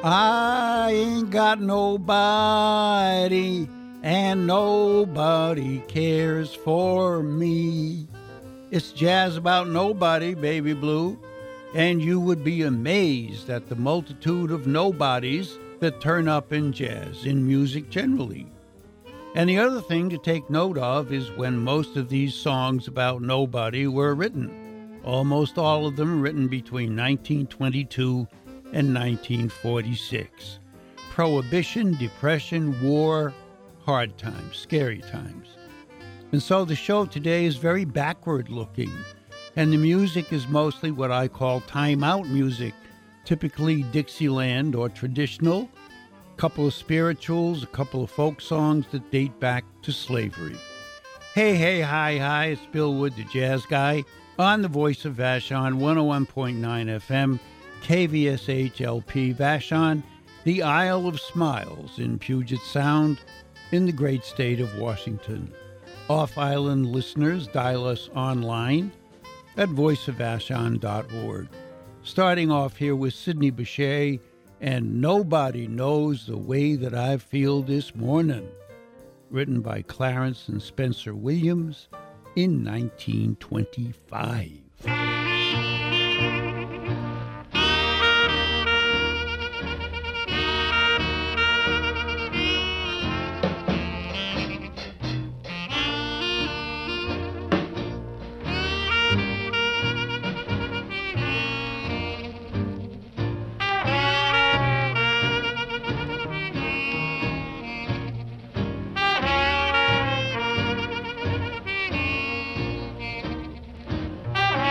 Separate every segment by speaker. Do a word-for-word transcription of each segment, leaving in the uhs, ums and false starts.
Speaker 1: I ain't got nobody, and nobody cares for me. It's jazz about nobody, baby blue, and you would be amazed at the multitude of nobodies that turn up in jazz, in music generally. And the other thing to take note of is when most of these songs about nobody were written. Almost all of them written between nineteen twenty-two and nineteen forty-six. Prohibition, depression, war, hard times, scary times. And so the show today is very backward looking, and the music is mostly what I call time-out music, typically Dixieland or traditional, a couple of spirituals, a couple of folk songs that date back to slavery. Hey, hey, hi, hi, it's Bill Wood, the jazz guy, on the Voice of Vashon, one oh one point nine F M, K V S H L P Vashon, the Isle of Smiles in Puget Sound, in the great state of Washington. Off-island listeners dial us online at voice of vashon dot org. Starting off here with Sidney Bechet and Nobody Knows the Way That I Feel This Morning, written by Clarence and Spencer Williams in nineteen twenty-five.
Speaker 2: Thank you.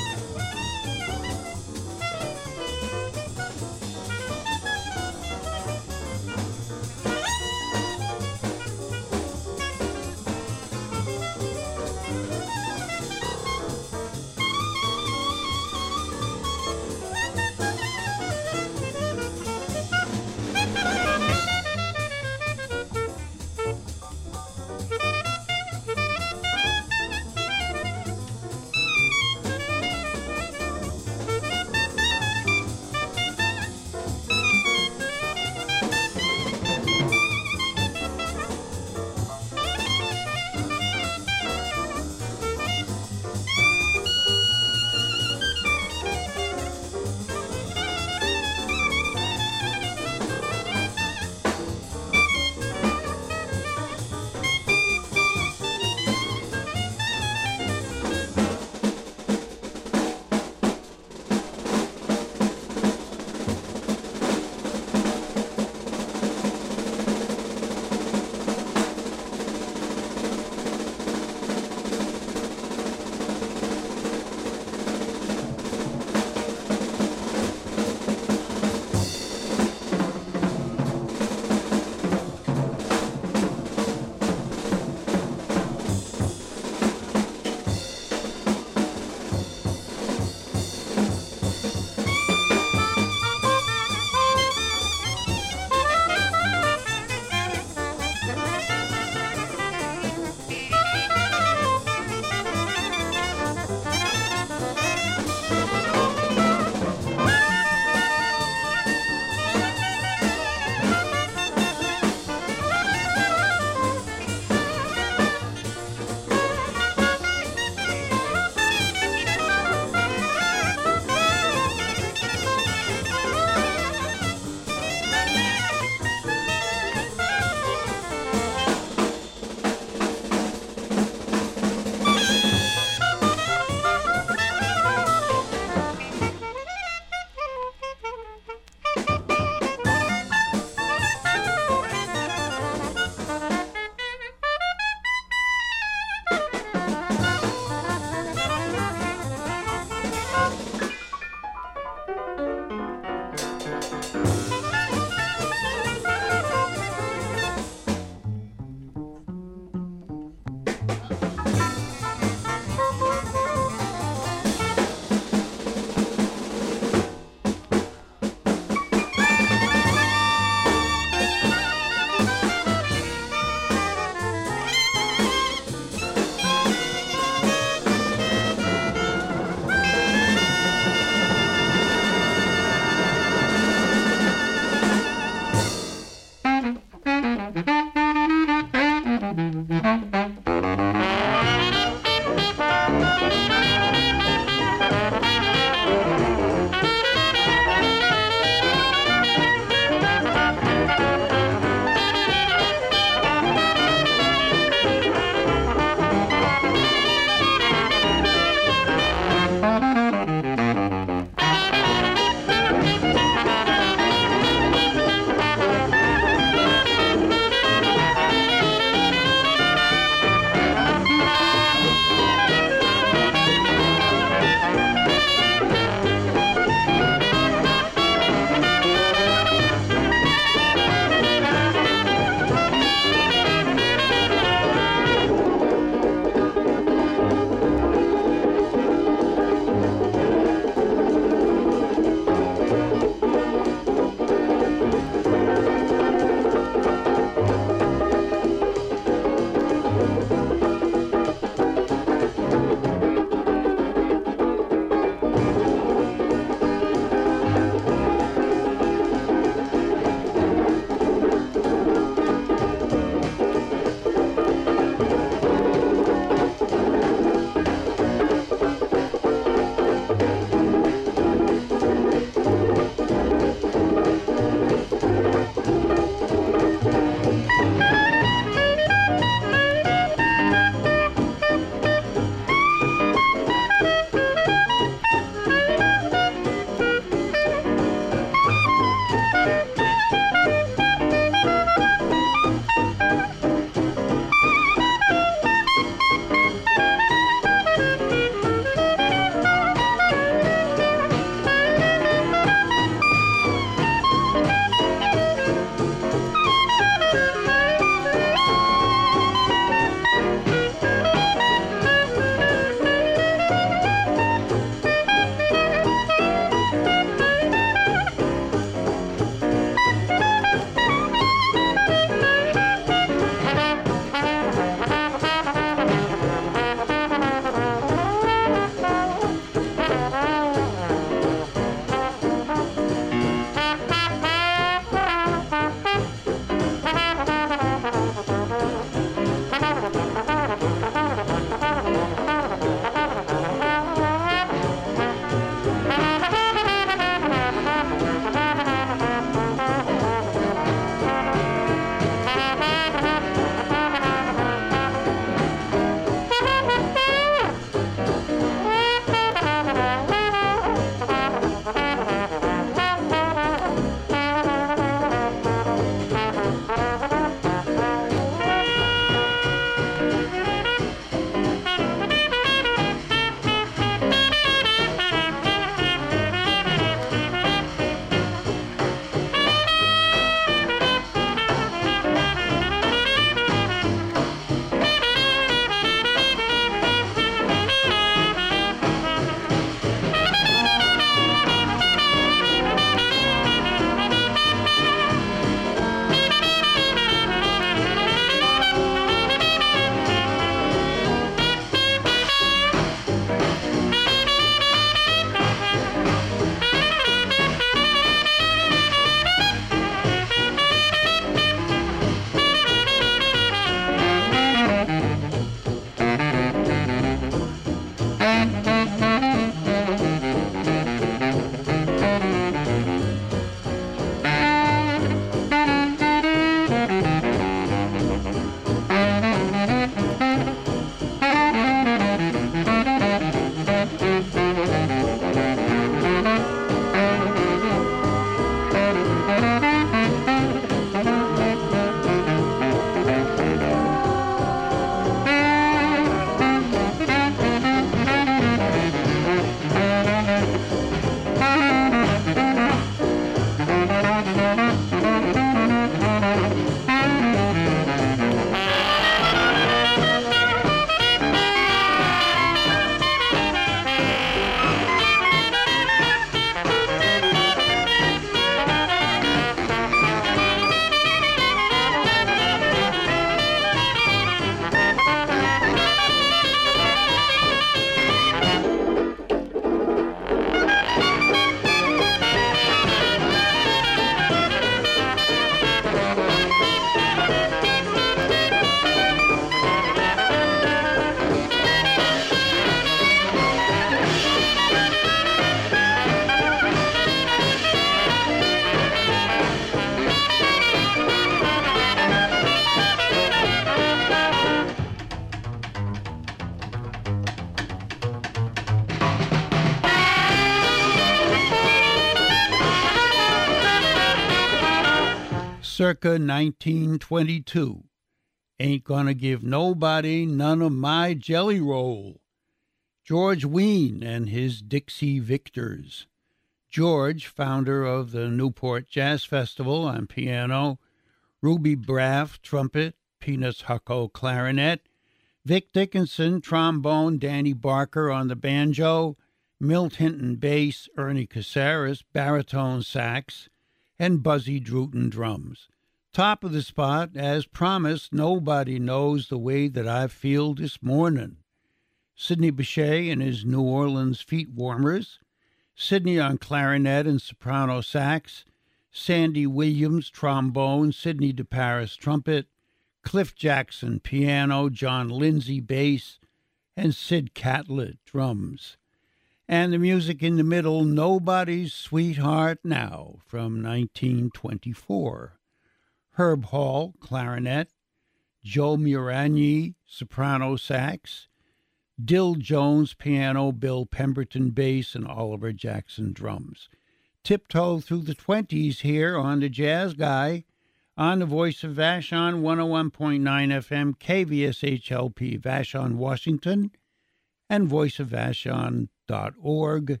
Speaker 1: Circa nineteen twenty-two. Ain't gonna give nobody none of my jelly roll. George Wein and his Dixie Victors. George, founder of the Newport Jazz Festival on piano, Ruby Braff, trumpet, Peanuts Hucko, clarinet, Vic Dickinson, trombone, Danny Barker on the banjo, Milt Hinton, bass, Ernie Caceres, baritone sax, and Buzzy Druten, drums. Top of the spot, as promised, Nobody Knows the Way That I Feel This Morning. Sidney Bechet and his New Orleans Feet Warmers, Sidney on clarinet and soprano sax, Sandy Williams, trombone, Sidney DeParis, trumpet, Cliff Jackson, piano, John Lindsay, bass, and Sid Catlett, drums. And the music in the middle, Nobody's Sweetheart Now, from nineteen twenty-four. Herb Hall, clarinet, Joe Muragni, soprano sax, Dill Jones, piano, Bill Pemberton, bass, and Oliver Jackson, drums. Tiptoe through the twenties here on the Jazz Guy, on the Voice of Vashon, one oh one point nine F M, K V S H L P, Vashon, Washington, and voice of vashon dot org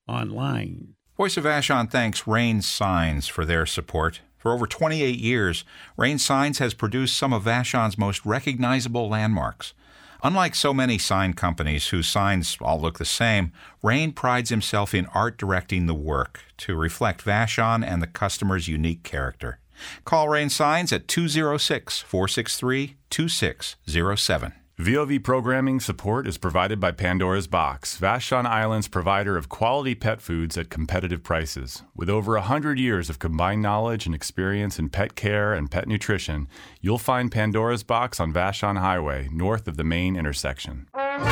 Speaker 1: online.
Speaker 2: Voice of Vashon thanks Rain Signs for their support. For over twenty-eight years, Rain Signs has produced some of Vashon's most recognizable landmarks. Unlike so many sign companies whose signs all look the same, Rain prides himself in art directing the work to reflect Vashon and the customer's unique character. Call Rain Signs at two oh six, four six three, two six oh seven.
Speaker 3: V O V programming support is provided by Pandora's Box, Vashon Island's provider of quality pet foods at competitive prices. With over one hundred years of combined knowledge and experience in pet care and pet nutrition, you'll find Pandora's Box on Vashon Highway, north of the main intersection.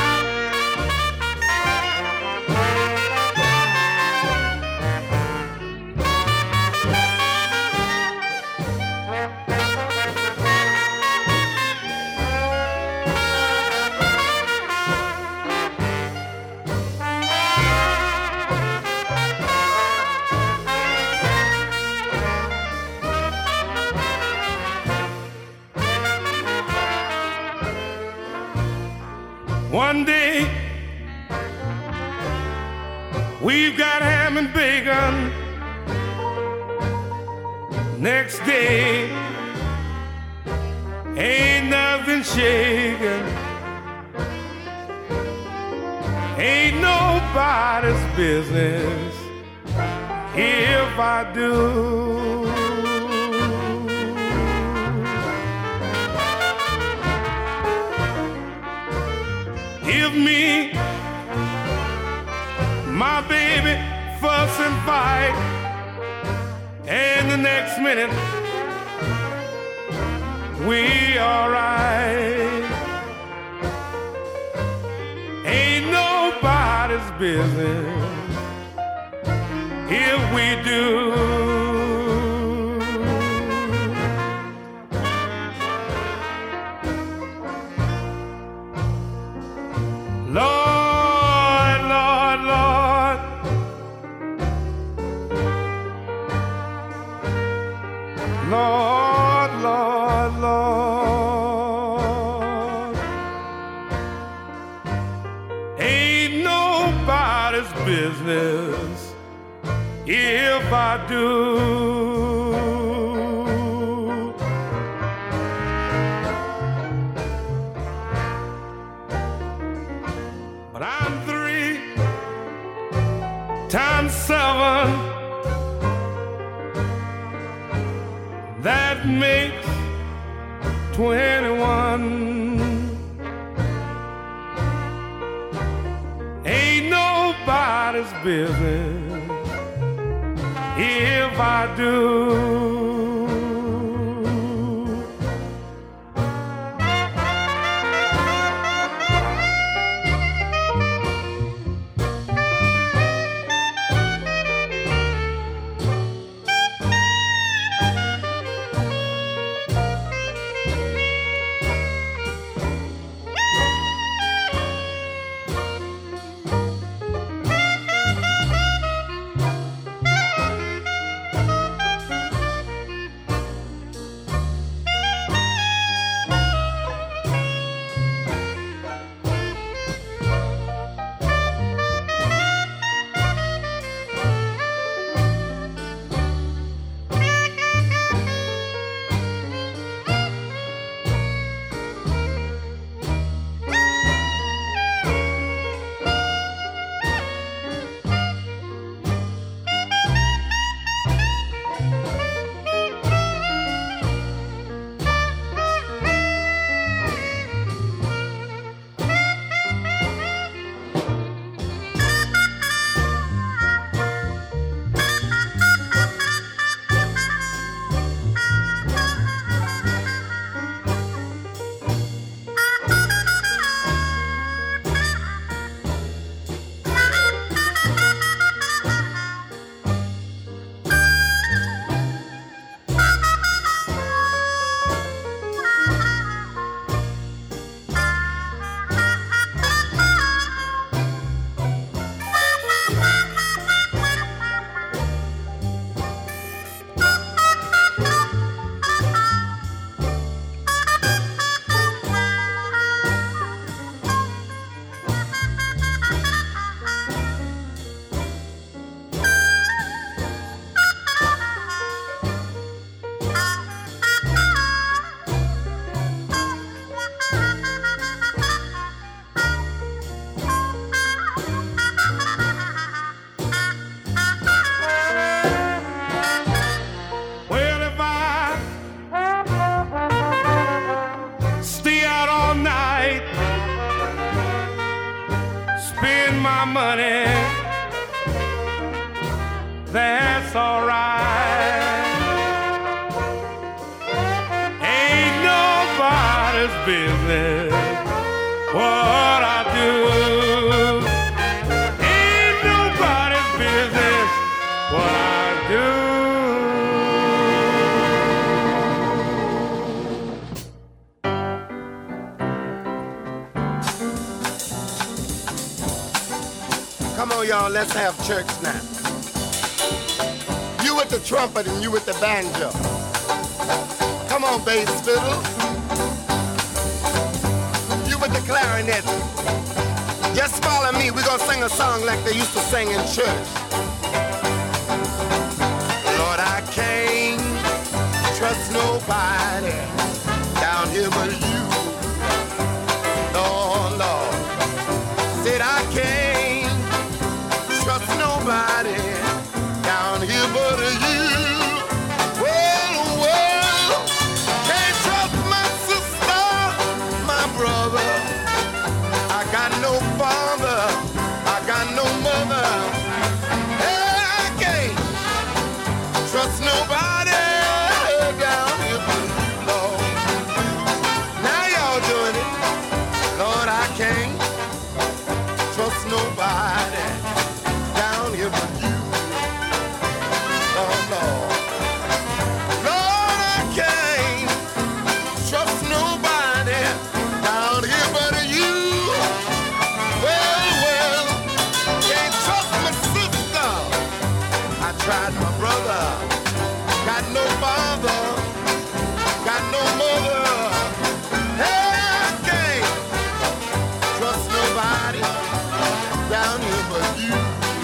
Speaker 4: One day, we've got ham and bacon. Next day, ain't nothing shaking. Ain't nobody's business if I do. Give me my baby fuss and fight, and the next minute we alright. Ain't nobody's business if we do. Lord, Lord, Lord, Lord, Lord, Lord, ain't nobody's business if I do. eleven, that makes twenty-one. Ain't nobody's business if I do. My money, that's all right. Ain't nobody's business what I do. Ain't nobody's business what I do.
Speaker 5: Come on, y'all, let's have church now. You with the trumpet and you with the banjo. Come on, bass fiddle. You with the clarinet. Just follow me, we're gonna sing a song like they used to sing in church. Lord, I can't trust nobody down here but you. Lord, Lord, said I can't trust nobody down here but you. Well, well, can't trust my sister, my brother. I got no father, I got no mother. Hey, I can't trust nobody down here but you, Lord. Now y'all doing it. Lord, I can't trust nobody down here but you. Lord, Lord. Lord, I can't trust nobody down here but you. Well, well, can't trust my sister. I tried my brother. Got no father. Got no mother. Hey, I can't trust nobody down here but you.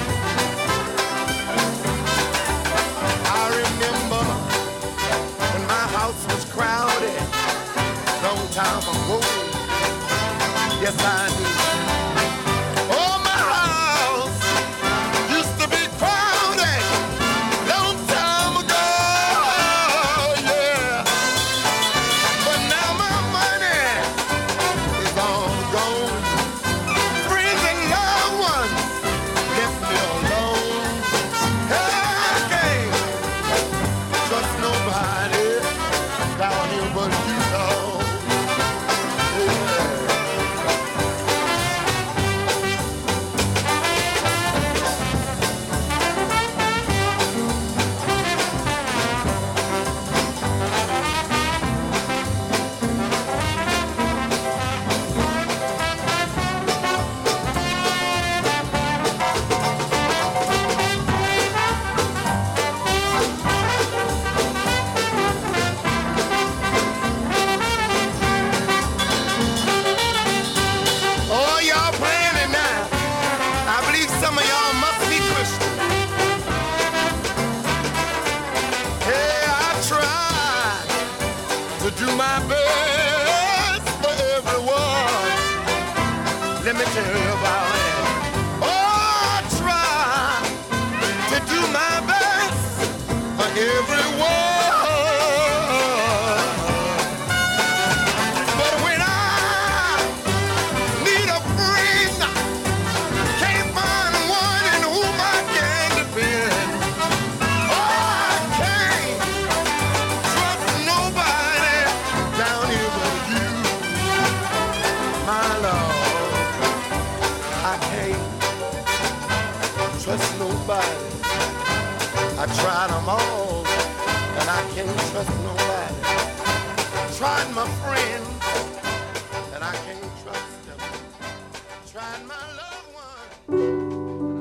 Speaker 5: I remember when my house was crowded, long time ago. Yes, I do. Oh, my house used to be crowded. nobody down here but you, dog. Yeah. Do my best for everyone. Let me tell you about it. Oh, I try to do my best for everyone. But when I need a friend, can't find one in whom I can depend. Oh, I can't trust nobody down here but you, my Lord. I can't trust nobody. I tried them all, and I can't trust nobody. Tried my friends, and I can't trust them. Tried my loved one.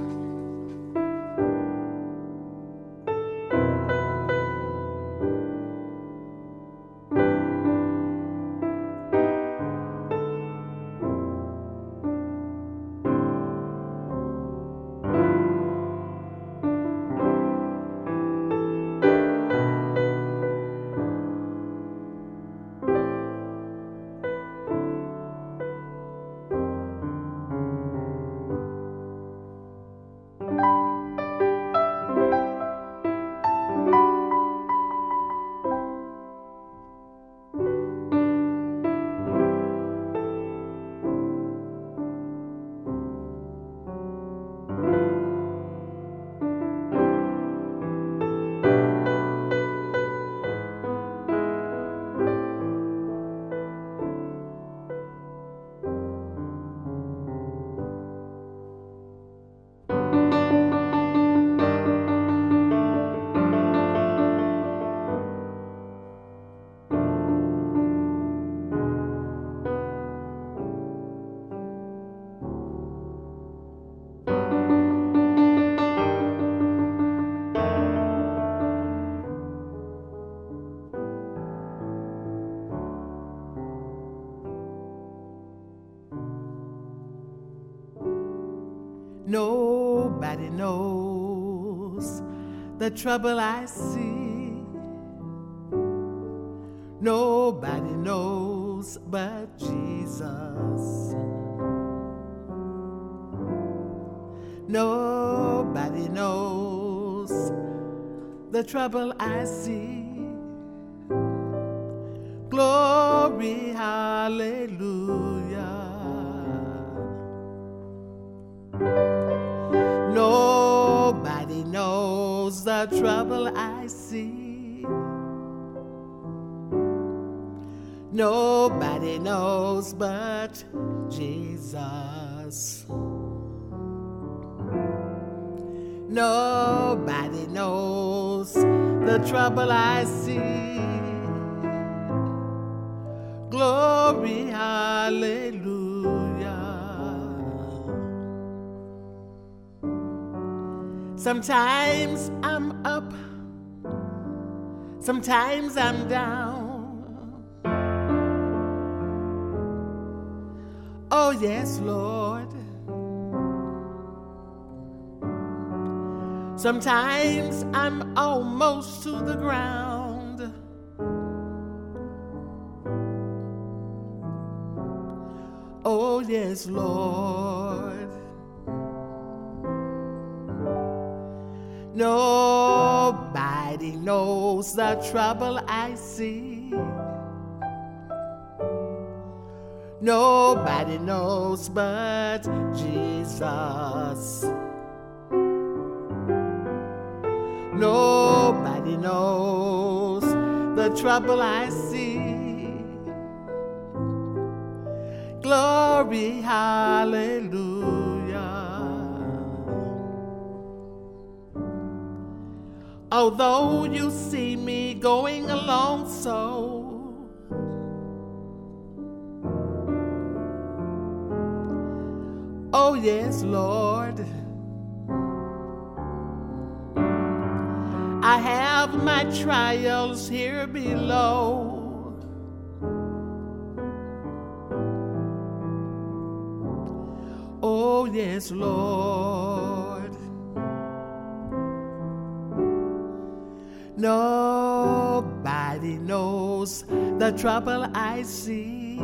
Speaker 6: Nobody knows the trouble I see. Nobody knows but Jesus. Nobody knows the trouble I see. Glory, hallelujah. Nobody knows the trouble I see. Nobody knows but Jesus. Nobody knows the trouble I see. Glory, hallelujah. Sometimes I'm up, sometimes I'm down. Oh yes, Lord. Sometimes I'm almost to the ground. Oh yes, Lord. Nobody knows the trouble I see. Nobody knows but Jesus. Nobody knows the trouble I see. Glory, hallelujah. Although you see me going along so, oh yes, Lord, I have my trials here below. Oh yes, Lord. Nobody knows the trouble I see.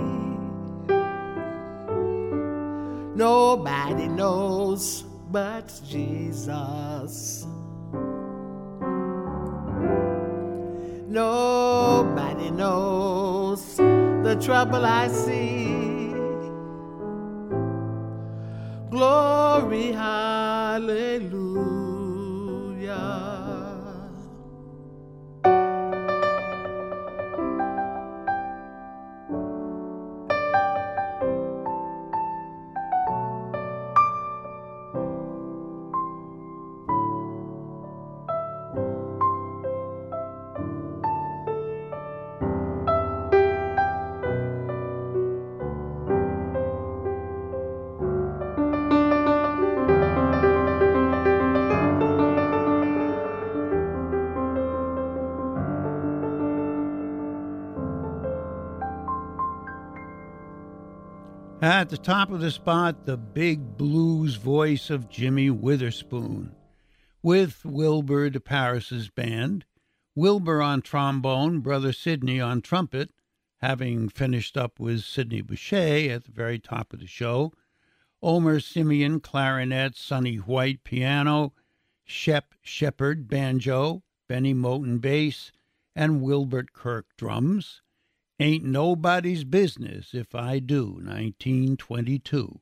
Speaker 6: Nobody knows but Jesus. Nobody knows the trouble I see. Glory, hallelujah.
Speaker 1: At the top of the spot, the big blues voice of Jimmy Witherspoon, with Wilbur de Paris's band, Wilbur on trombone, Brother Sidney on trumpet, having finished up with Sidney Bechet at the very top of the show, Omer Simeon clarinet, Sonny White piano, Shep Shepherd banjo, Benny Moten bass, and Wilbert Kirk drums. Ain't Nobody's Business If I Do, nineteen twenty-two.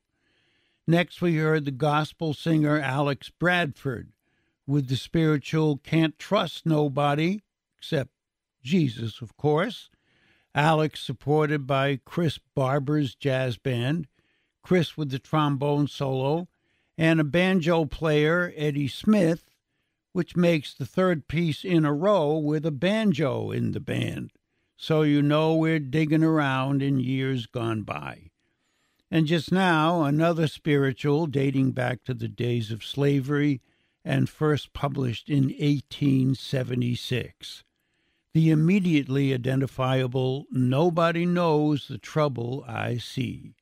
Speaker 1: Next we heard the gospel singer Alex Bradford with the spiritual Can't Trust Nobody, except Jesus, of course. Alex supported by Chris Barber's jazz band, Chris with the trombone solo, and a banjo player, Eddie Smith, which makes the third piece in a row with a banjo in the band. So you know we're digging around in years gone by. And just now, another spiritual dating back to the days of slavery and first published in eighteen seventy-six. The immediately identifiable Nobody Knows the Trouble I See.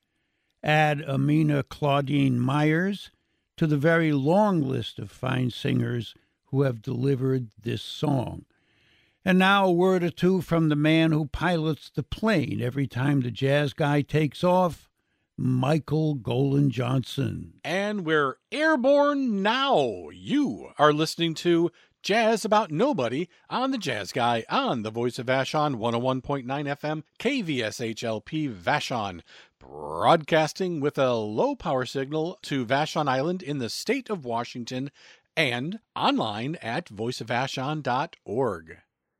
Speaker 1: Add Amina Claudine Myers to the very long list of fine singers who have delivered this song. And now a word or two from the man who pilots the plane every time the jazz guy takes off, Michael Golan Johnson.
Speaker 7: And we're airborne now. You are listening to Jazz About Nobody on the Jazz Guy on the Voice of Vashon, one oh one point nine F M, K V S H L P Vashon, broadcasting with a low power signal to Vashon Island in the state of Washington and online at voice of vashon dot org.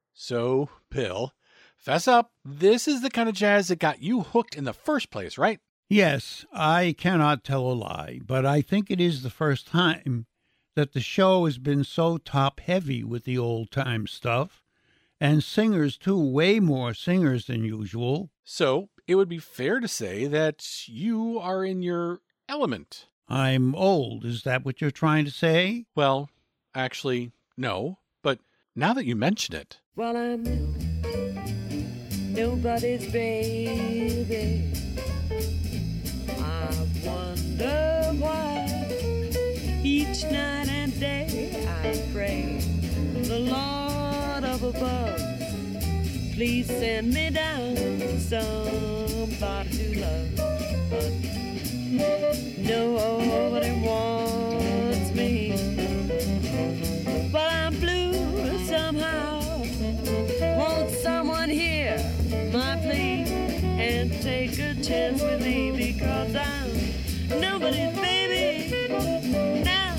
Speaker 7: So, Bill, fess up, this is the kind of jazz that got you hooked in the first place, right?
Speaker 1: Yes, I cannot tell a lie, but I think it is the first time that the show has been so top-heavy with the old-time stuff, and singers, too, way more singers than usual.
Speaker 7: So, it would be fair to say that you are in your element.
Speaker 1: I'm old, is that what you're trying to say?
Speaker 7: Well, actually, no, but now that you mention it.
Speaker 8: Well, I'm nobody's baby. I wonder why each night and day I pray the Lord of above, please send me down somebody to love. But nobody wants me, but I'm blue somehow. Won't someone hear my plea and take a chance with me, because I'm nobody's baby now.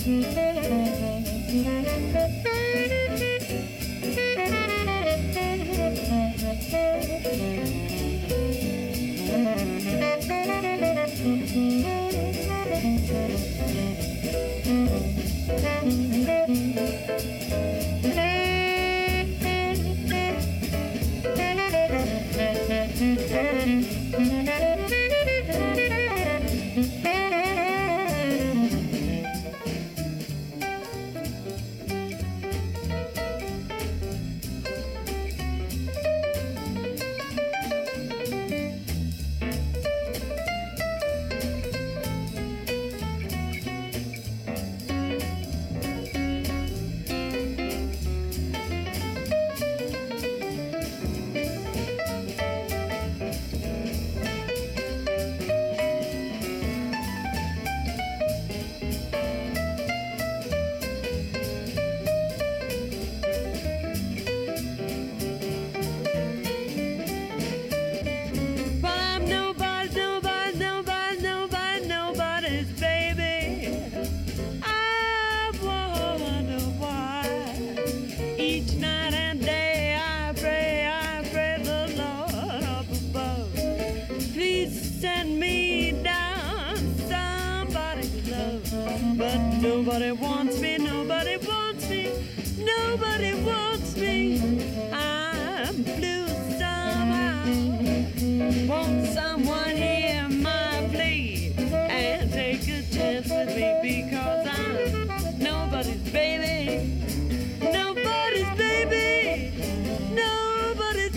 Speaker 8: Nobody wants me, nobody wants me, nobody wants me. I'm blue somehow. Won't someone hear my plea and take a chance with me, because I'm nobody's baby, nobody's baby, nobody's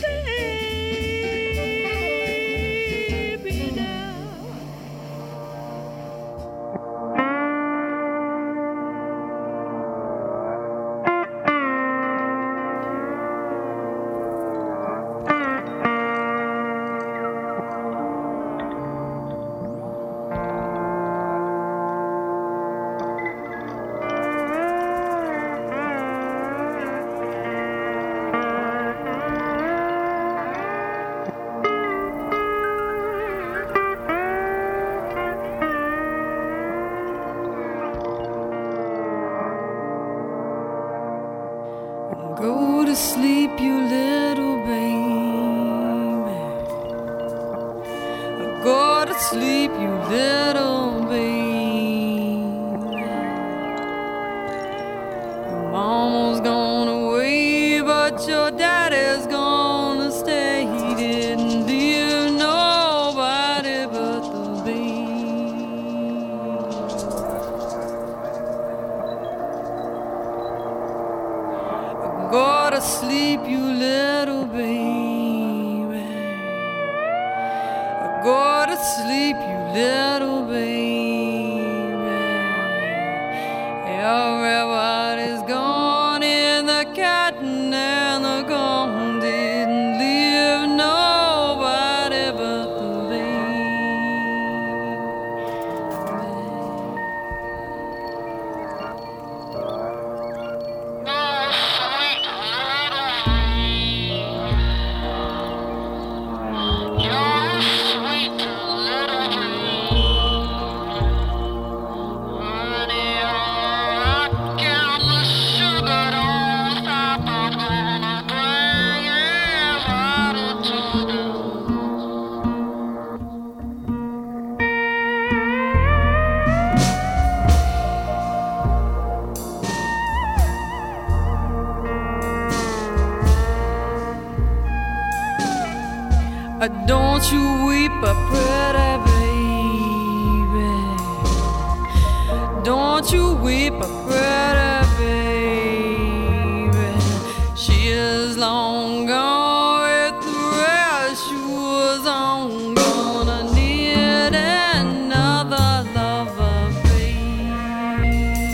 Speaker 8: baby now.
Speaker 6: Go to sleep, you little baby. Go to sleep, you little baby. Your mama's gone away, but your daddy's gonna stay. He didn't leave nobody but the baby. Go to sleep, you little baby. Go to sleep, you little baby. Everybody's gone in the cotton and the gone. Didn't leave nobody but the baby. Uh, Don't you weep, a pretty baby. Don't you weep, a pretty baby. She is long gone with the rest. She was on, gonna need another lover, baby.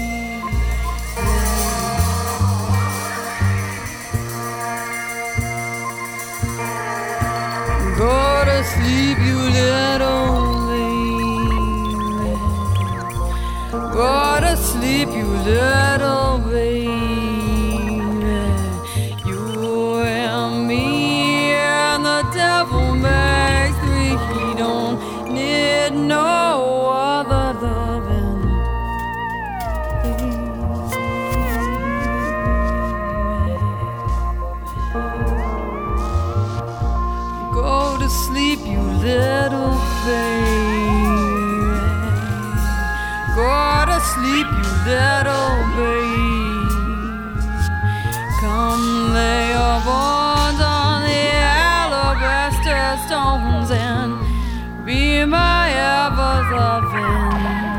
Speaker 6: Go to sleep, you little baby. Go to sleep, you little baby. You and me and the devil makes three. He don't need no other loving, baby. to sleep, you little baby. Go to sleep, you little baby. Come lay your bones on the alabaster stones and be my ever-loving.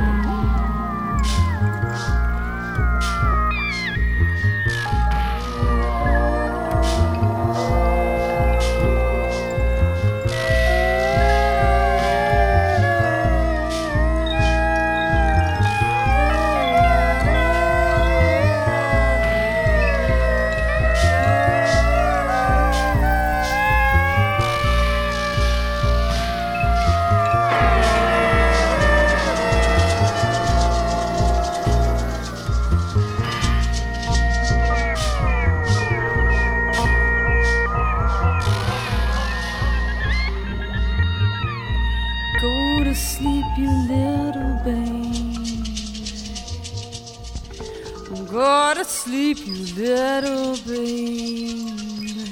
Speaker 6: Go to sleep, you little baby.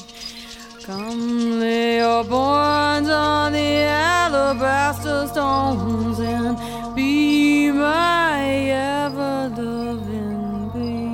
Speaker 6: Come lay your bones on the alabaster stones and be my ever-loving baby.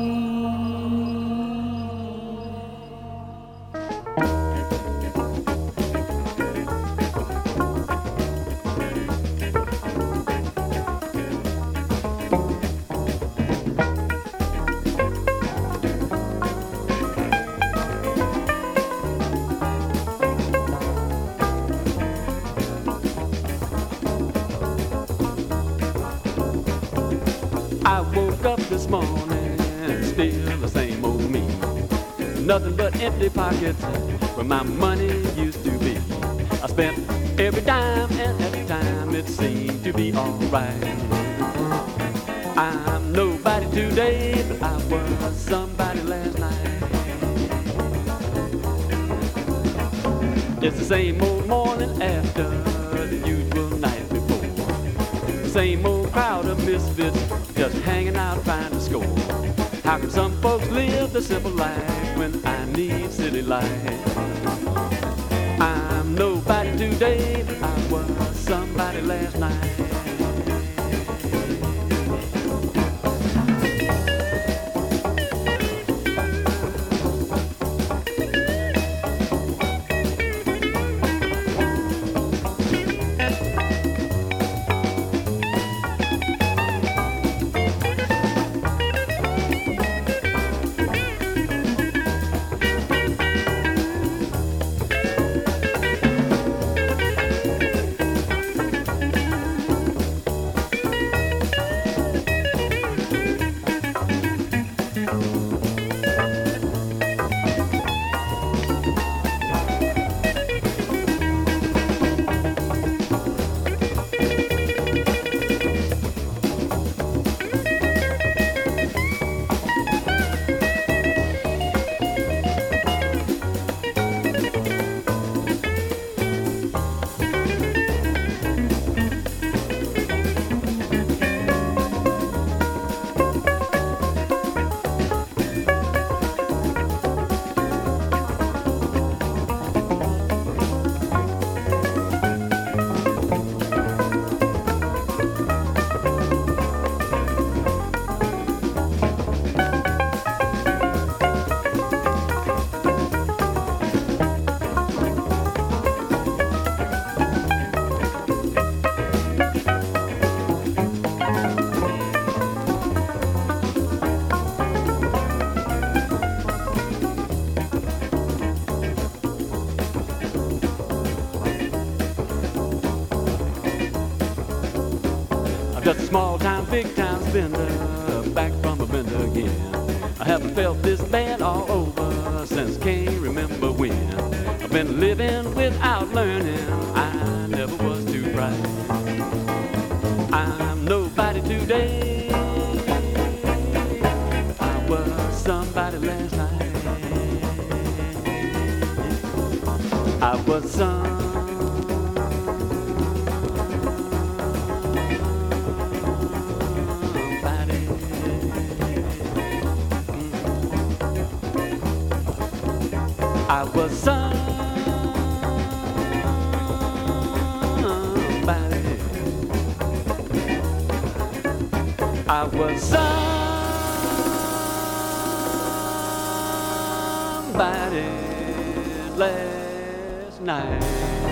Speaker 9: I woke up this morning, still the same old me. Nothing but empty pockets where my money used to be. I spent every dime and every time it seemed to be alright. I'm nobody today, but I was somebody last night. It's the same old morning after the usual night before. Same old crowd of misfits just hanging out trying to score. How can some folks live the simple life when I need city life? I'm nobody today, but I was somebody last night. Just a small town, big town spender, back from a bender again. I haven't felt this bad all over since can't remember when. I've been living without learning, I never was too bright. I'm nobody today, I was somebody last night. I was some I was somebody I was somebody last night.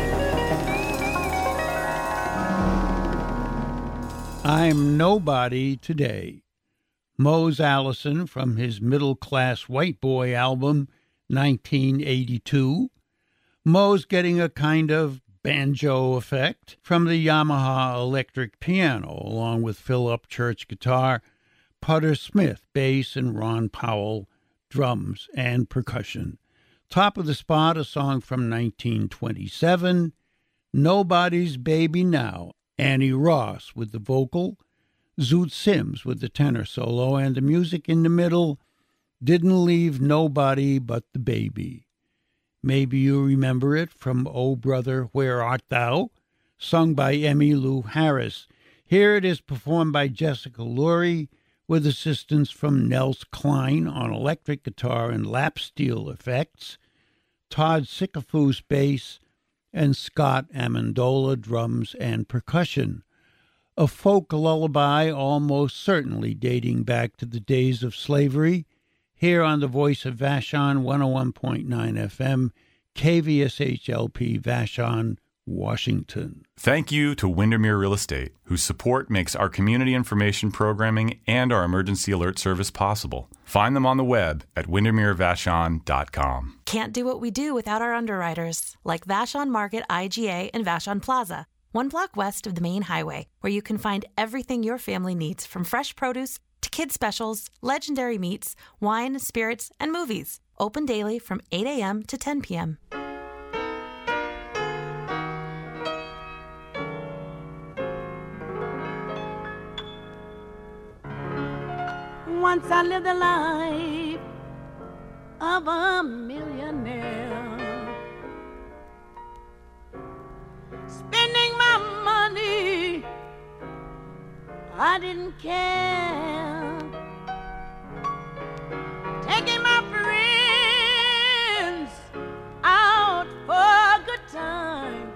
Speaker 1: I'm Nobody Today. Mose Allison from his Middle Class White Boy album, nineteen eighty-two. Mose getting a kind of banjo effect from the Yamaha electric piano, along with Phil Upchurch guitar, Putter Smith bass, and Ron Powell drums and percussion. Top of the spot, a song from nineteen twenty-seven, Nobody's Baby Now, Annie Ross with the vocal, Zoot Sims with the tenor solo, and the music in the middle, Didn't Leave Nobody But the Baby. Maybe you remember it from Oh Brother, Where Art Thou? Sung by Emmylou Harris. Here it is performed by Jessica Lurie with assistance from Nels Klein on electric guitar and lap steel effects, Todd Sickafoose bass, and Scott Amendola drums and percussion. A folk lullaby almost certainly dating back to the days of slavery, here on the Voice of Vashon, one oh one point nine F M, K V S H L P Vashon, Washington.
Speaker 3: Thank you to Windermere Real Estate, whose support makes our community information programming and our emergency alert service possible. Find them on the web at windermere vashon dot com.
Speaker 10: Can't do what we do without our underwriters, like Vashon Market I G A and Vashon Plaza, one block west of the main highway, where you can find everything your family needs, from fresh produce to kid specials, legendary meats, wine, spirits, and movies. Open daily from eight a.m. to ten p.m.
Speaker 8: Once I lived the life of a millionaire, spending my money, I didn't care, taking my friends out for a good time.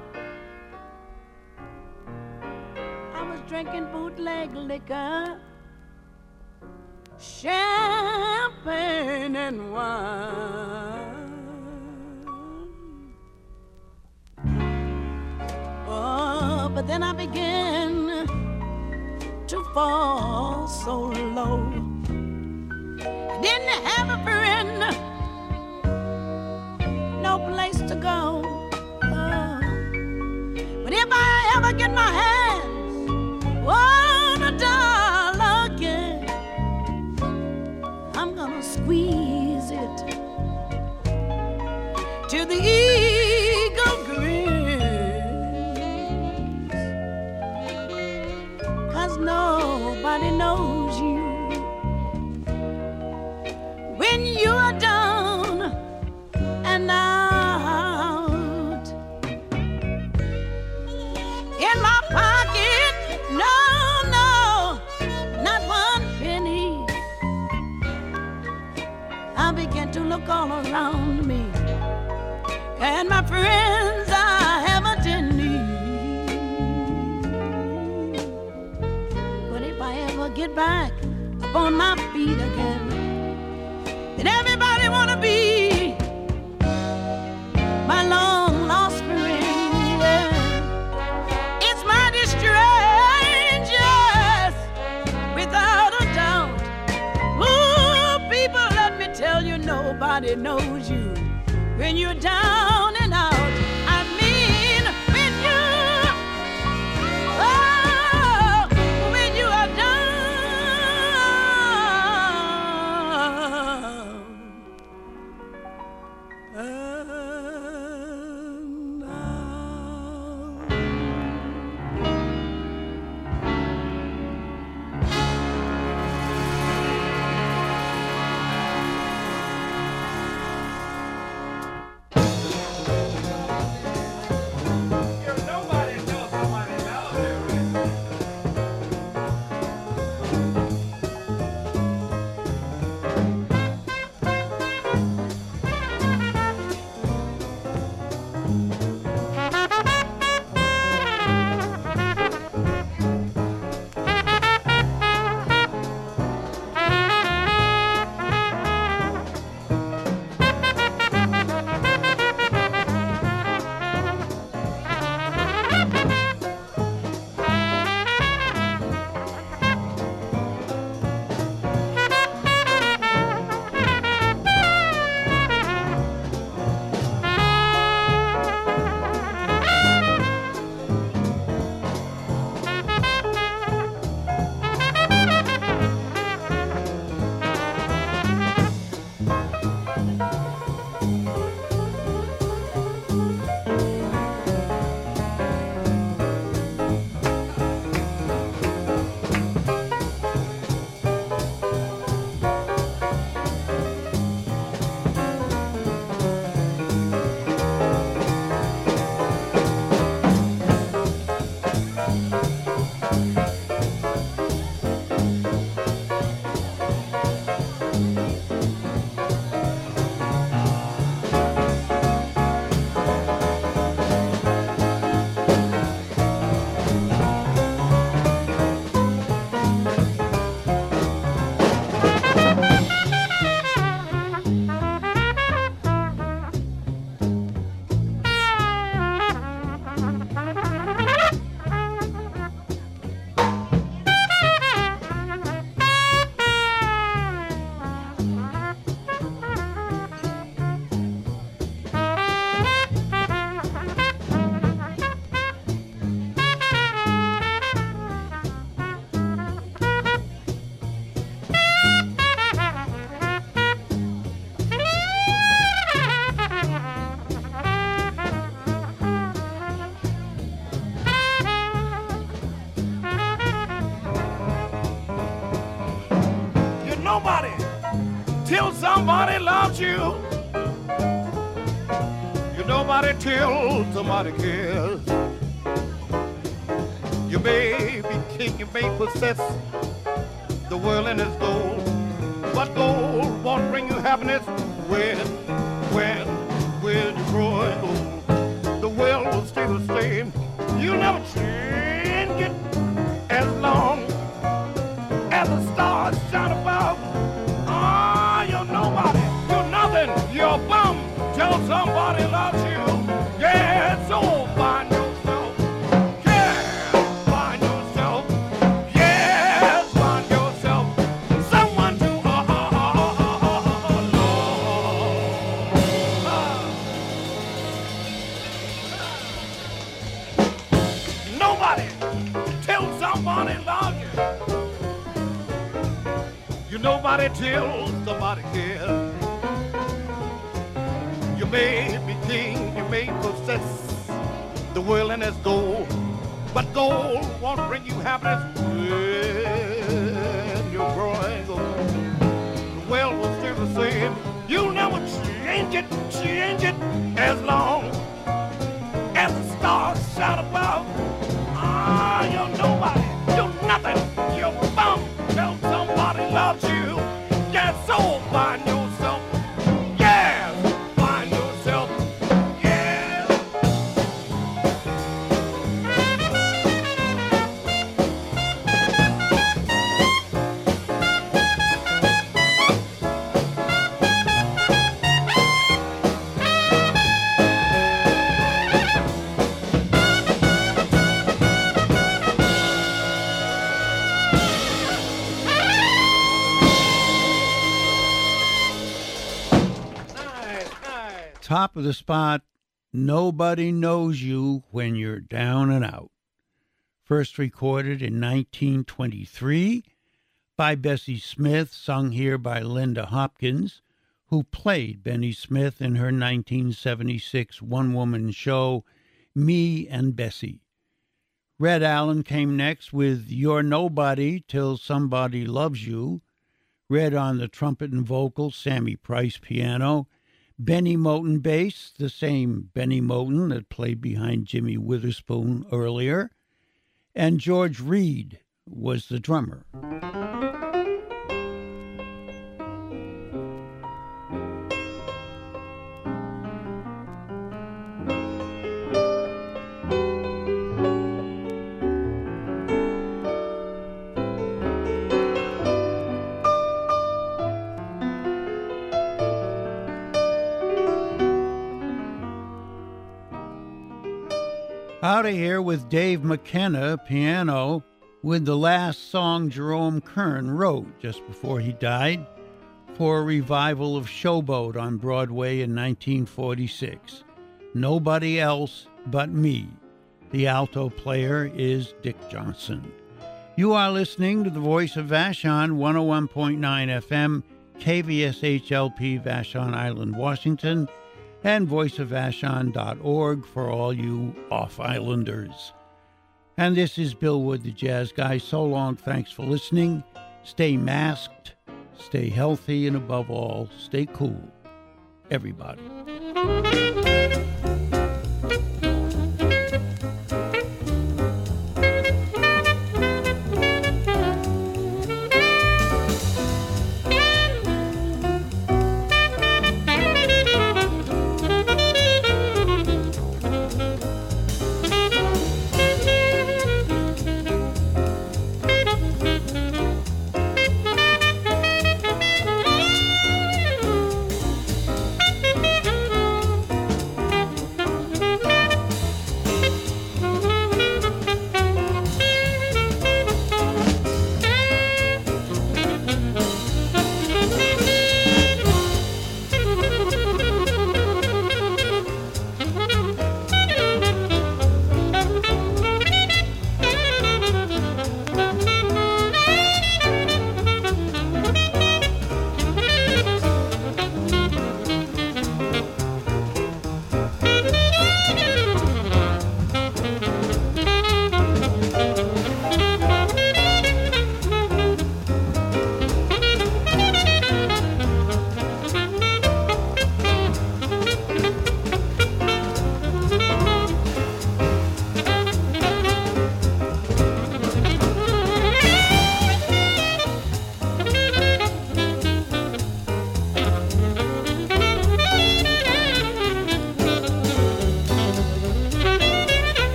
Speaker 8: I was drinking bootleg liquor, champagne and wine. Oh, but then I began to fall so low. I didn't have a friend, no place to go. Oh, but if I ever get my hands on a dollar again, I'm gonna squeeze it till the eagle grins, 'cause nobody knows you when you are down and out. In my pocket, no, no, not one penny. I began to look all around me, and my friends I haven't any. But if I ever get back up on my feet again, then everybody wanna be my long lost friend. Yeah. It's mighty strange, yes, without a doubt. Ooh, people, let me tell you, nobody knows you when you're down and out. I mean, when you, oh, when you are down and out.
Speaker 5: nobody till somebody cares. You may be king, you may possess the world and its gold, but gold won't bring you happiness when, when, when you grow old. The world will stay the same. You'll never change it as long as the stars shine above. Ah, you're nobody, you're nothing, you're a bum till somebody loves you. Yeah, so find yourself. Yeah, find yourself. Yeah, find yourself. Someone to uh, uh, uh, uh, uh, uh, love. Ah. Nobody till somebody loves you. You're nobody till somebody cares. You may be king, you may possess the world and its gold, but gold won't bring you happiness when you're growing old. The world will stay the same. You'll never change it, change it as long as the stars shine above. Ah, you're nobody, you're nothing, you're a bum till somebody loves you. Yeah, so find yourself. Yeah, find yourself. Yeah.
Speaker 1: Top of the spot, Nobody Knows You When You're Down and Out. First recorded in nineteen twenty-three by Bessie Smith, sung here by Linda Hopkins, who played Benny Smith in her nineteen seventy-six one-woman show, Me and Bessie. Red Allen came next with You're Nobody Till Somebody Loves You. Red on the trumpet and vocals, Sammy Price piano. Benny Moten bass, the same Benny Moten that played behind Jimmy Witherspoon earlier. And George Reed was the drummer. Out of here with Dave McKenna, piano, with the last song Jerome Kern wrote just before he died for a revival of Showboat on Broadway in nineteen forty-six. Nobody Else But Me. The alto player is Dick Johnson. You are listening to the Voice of Vashon, one oh one point nine F M, K V S H L P, Vashon Island, Washington, and voice of vashon dot org for all you off-islanders. And this is Bill Wood, the Jazz Guy. So long, thanks for listening. Stay masked, stay healthy, and above all, stay cool. Everybody.